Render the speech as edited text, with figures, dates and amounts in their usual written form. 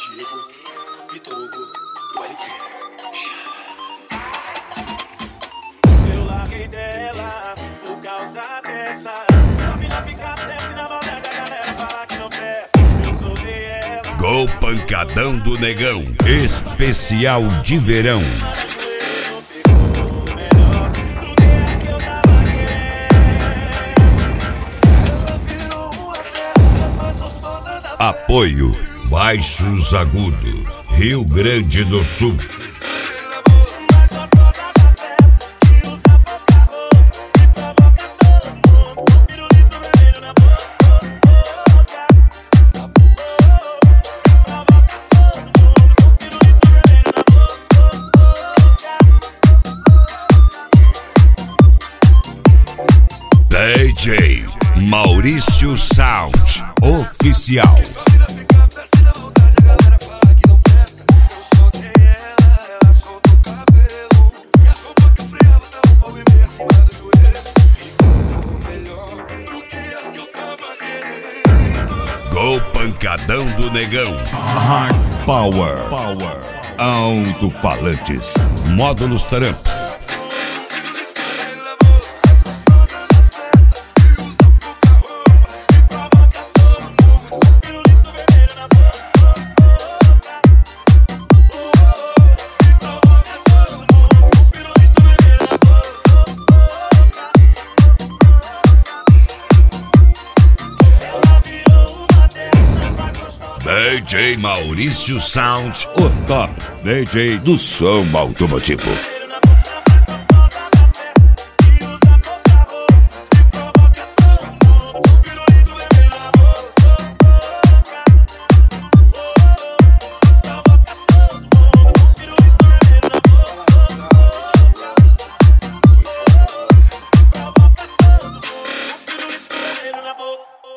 Diego, Vitor Hugo, do RP. Eu larguei dela por causa dessas. Sabe não ficar desce na maldade, a galera fala que não presta. Eu soltei ela. Gol Pancadão do Negão, especial de verão. Apoio Baixos Agudo, Rio Grande do Sul. DJ Maurício Sound Oficial. Gol Pancadão do Negão. Hard Power. Alto-falantes. Módulos Tramps. DJ Maurício Sound, o top DJ do som automotivo.